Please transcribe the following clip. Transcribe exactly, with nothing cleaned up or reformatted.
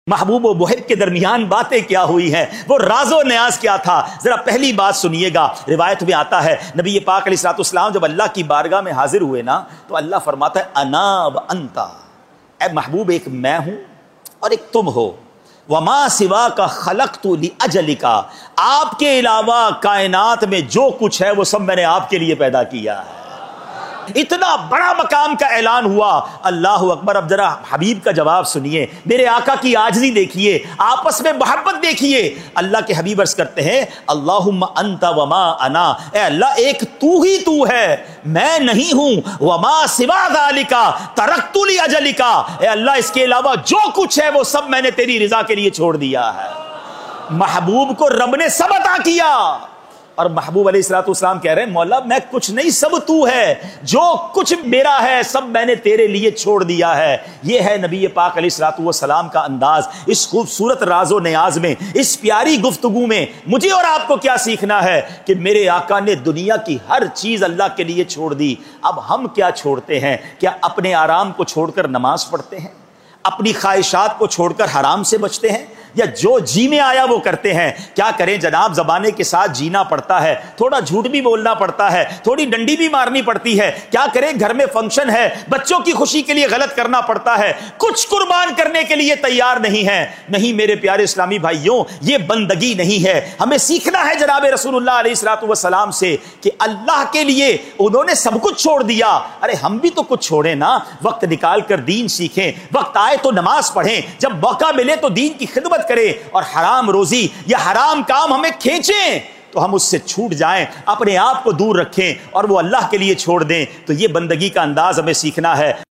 محبوب و محب کے درمیان باتیں کیا ہوئی ہیں، وہ راز و نیاز کیا تھا؟ ذرا پہلی بات سنیے گا۔ روایت میں آتا ہے نبی پاک علیہ الصلوۃ والسلام جب اللہ کی بارگاہ میں حاضر ہوئے نا تو اللہ فرماتا ہے انا و انتا، اے محبوب ایک میں ہوں اور ایک تم ہو، وما سوا کا خلقت لاجلک، آپ کے علاوہ کائنات میں جو کچھ ہے وہ سب میں نے آپ کے لیے پیدا کیا ہے۔ اتنا بڑا مقام کا اعلان ہوا، اللہ اکبر۔ اب ذرا حبیب کا جواب سنیے، میرے آقا کی عاجزی دیکھیے، آپس میں محبت دیکھیے۔ اللہ کے حبیب عرض کرتے ہیں اللہم انت وما انا، اے اللہ ایک تو ہی تو ہے، میں نہیں ہوں، وما سوا ذالک ترکت لاجلک، اے اللہ اس کے علاوہ جو کچھ ہے وہ سب میں نے تیری رضا کے لیے چھوڑ دیا ہے۔ محبوب کو رب نے سب عطا کیا، اور محبوب علیہ الصلوۃ والسلام کہہ رہے ہیں مولا میں کچھ نہیں، سب تو ہے، جو کچھ میرا ہے سب میں نے تیرے لیے چھوڑ دیا ہے۔ یہ ہے نبی پاک علیہ الصلوۃ والسلام کا انداز۔ اس خوبصورت راز و نیاز میں، اس پیاری گفتگو میں مجھے اور آپ کو کیا سیکھنا ہے کہ میرے آقا نے دنیا کی ہر چیز اللہ کے لیے چھوڑ دی۔ اب ہم کیا چھوڑتے ہیں؟ کیا اپنے آرام کو چھوڑ کر نماز پڑھتے ہیں؟ اپنی خواہشات کو چھوڑ کر حرام سے بچتے ہیں؟ یا جو جی میں آیا وہ کرتے ہیں؟ کیا کریں جناب، زمانے کے ساتھ جینا پڑتا ہے، تھوڑا جھوٹ بھی بولنا پڑتا ہے، تھوڑی ڈنڈی بھی مارنی پڑتی ہے۔ کیا کریں، گھر میں فنکشن ہے، بچوں کی خوشی کے لیے غلط کرنا پڑتا ہے، کچھ قربان کرنے کے لیے تیار نہیں ہے۔ نہیں میرے پیارے اسلامی بھائیوں، یہ بندگی نہیں ہے۔ ہمیں سیکھنا ہے جناب رسول اللہ علیہ الصلوۃ والسلام سے کہ اللہ کے لیے انہوں نے سب کچھ چھوڑ دیا، ارے ہم بھی تو کچھ چھوڑیں نا۔ وقت نکال کر دین سیکھیں، وقت آئے تو نماز پڑھیں، جب موقع ملے تو دین کی خدمت کریں، اور حرام روزی یا حرام کام ہمیں کھینچیں تو ہم اس سے چھوٹ جائیں، اپنے آپ کو دور رکھیں اور وہ اللہ کے لیے چھوڑ دیں۔ تو یہ بندگی کا انداز ہمیں سیکھنا ہے۔